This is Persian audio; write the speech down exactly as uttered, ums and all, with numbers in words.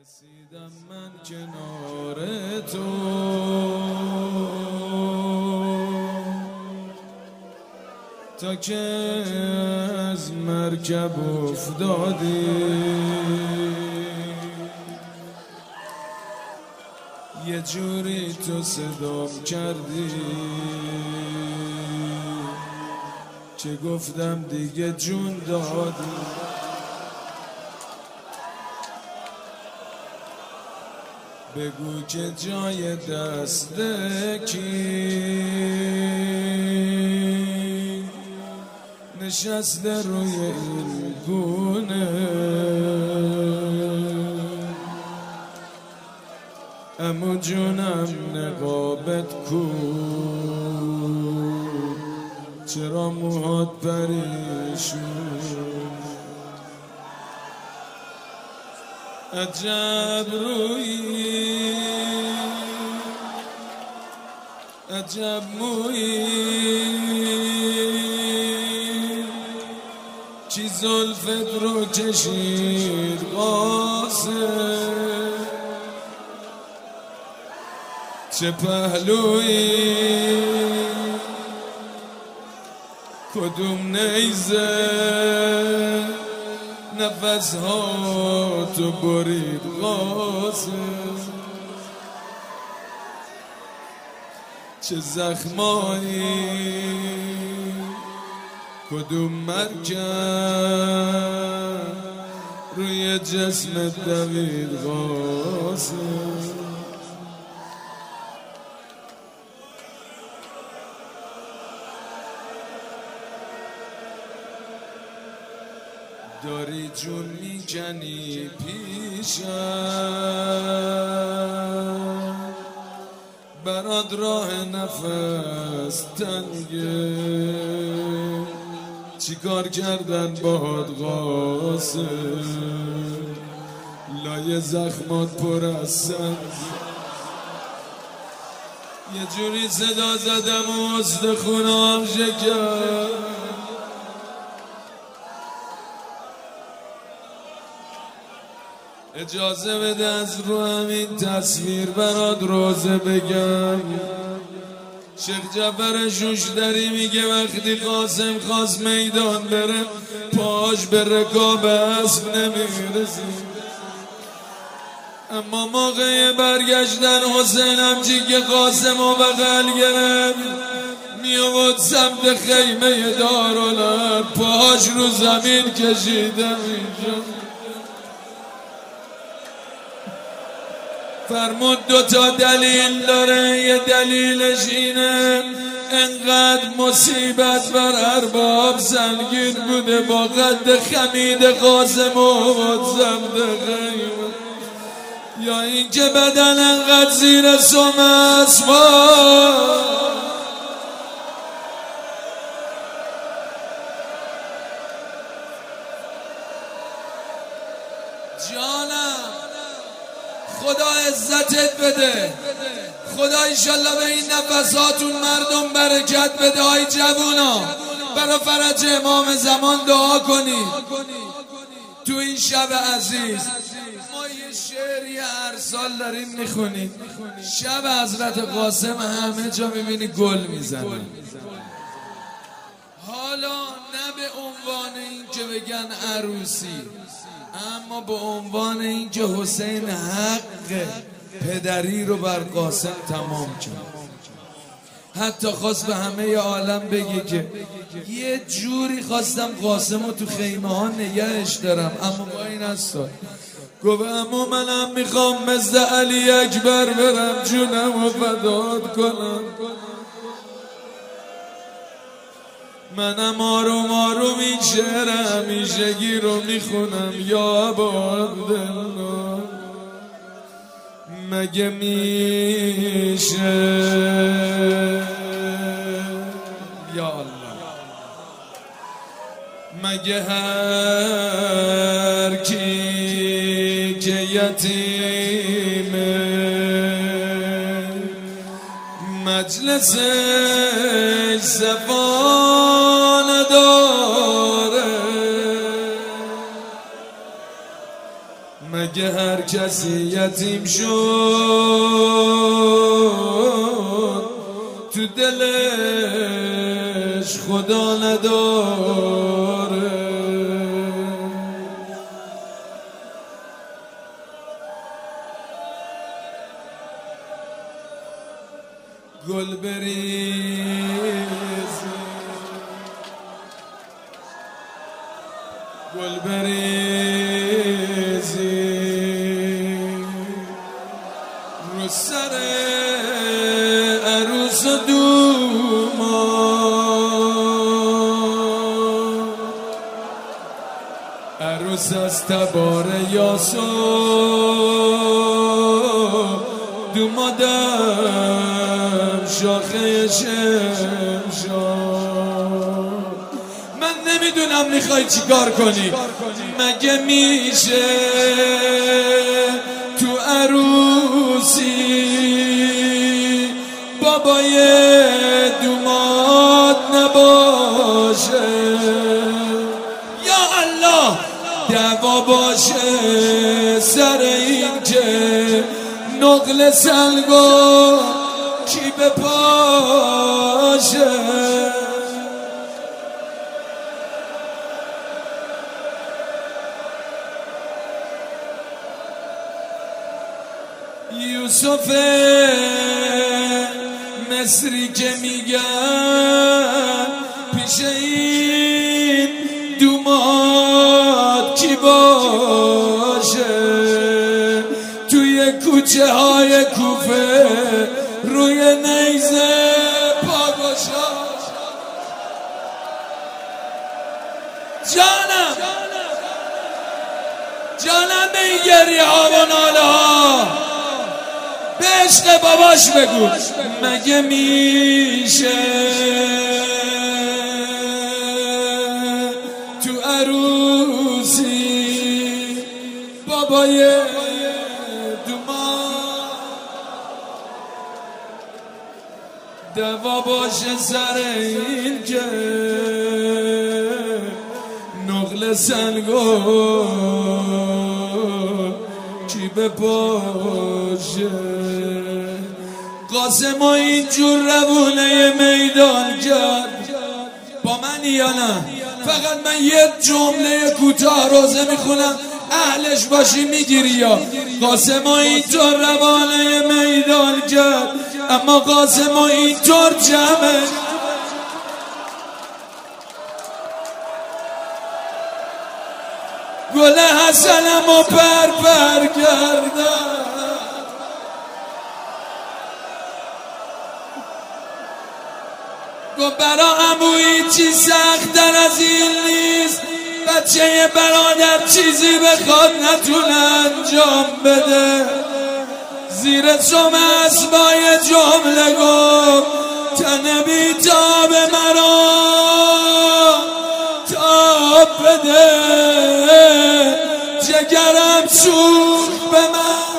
رسیدم من کنار تو تا که از مرکب افتادی، یه جوری تو صدام کردی که گفتم دیگه جون دادی. بگو که جای دست کی نشسته روی این گونه، امو جونم نقابت کو، چرا موهات پریشون؟ عجب رویی عجب مویی، چی زلفت رو کشید قاسم، چه پهلویی، کدوم نیزه نفس ها تو برید قاسم، چه زخمایی، کدوم مرکب روی جسمت دوید قاسم. داری جون میکنی پیشم، برات راه نفس تنگه، چی کار کردن باهات قاسم، لای زخمات پر از سنگ، یه جوری صدا زدم و استخونام شکست، اجازه بده از رو همین تصویر برات روزه بگم. شیخ جعفر شوشتری میگه وقتی قاسم خواست میدان بره پاش به رکاب اسب نمیرسی، اما موقع برگشتن حسین همچی که قاسم و بغل گرفت میامد سمت خیمه دارالحرب، پاش رو زمین کشیده اینجا، فرمود دو تا دلیل داره، یه دلیلش اینه انقدر مصیبت بر ارباب سنگین بوده با قد خمید قاسم و زمد خیمه، یا این که بدن انقدر زیر سم اسباب جانم خدا عزتت بده، خدا ایشالله به این نفساتون مردم برکت بده. های جوونا برای فرج امام زمان دعا کنید. تو این شب عزیز ما یه شعری هر سال داریم میخونیم، شب حضرت قاسم همه جا میبینی گل میزنن، حالا نه به عنوان این که بگن عروسی، اما به عنوان این که حسین حق پدری رو بر قاسم تمام کرد، حتی خواست به همه عالم بگه که یه جوری خواستم قاسم رو تو خیمه ها نگهش دارم، اما با این هستا گفت اما منم میخوام مثل علی اکبر برم جونم رو فدات کنم، منم آروم آروم این شعر همیشگی رو میخونم، یا عبدالله مگه میشه یا الله، مگه هر کی که یتیمه مجلسش صفا نداره، مگه هر کسی یتیم شد تو دلش خدا نداره؟ گل بریز گل بریزی رو سر عروس و دومان، عروس از تبار یاسو، دومادم شاخه شمشاد. من نمیدونم میخوای چیکار کنی، مگه میشه تو عروسی بابای دوماد نباشه؟ یا الله دعوا باشه سر این که نقل سلگو کی بپاشه؟ یوسف مصری که میگن پیش این دوماد کی باشه؟ توی کوچه های کوفه روی نیزه پا گشا. جانم جانم به این گریه ها و ناله ها به عشق باباش بگو، مگه میشه تو عروسی بابای دوا باشه سر این که نقل سلگو کی بپاشه؟ قاسم و اینجور روونه میدان کرد با من یا نه؟ فقط من یه جمله کوتاه روزه میخونم، اهلش باشی میگیری. یا قاسم و اینطور روانه میدان کرد، اما قاسم و اینطور جمعه. گل حسنم و پر پر کردم، گو برا عمویی چی سخت در از این نیست، بچه برادر چیزی بخواد نتونه انجام بده. زیر سم اسبای جمله گفت تن بیتاب مرا تاب بده، جگرم سوخت به من.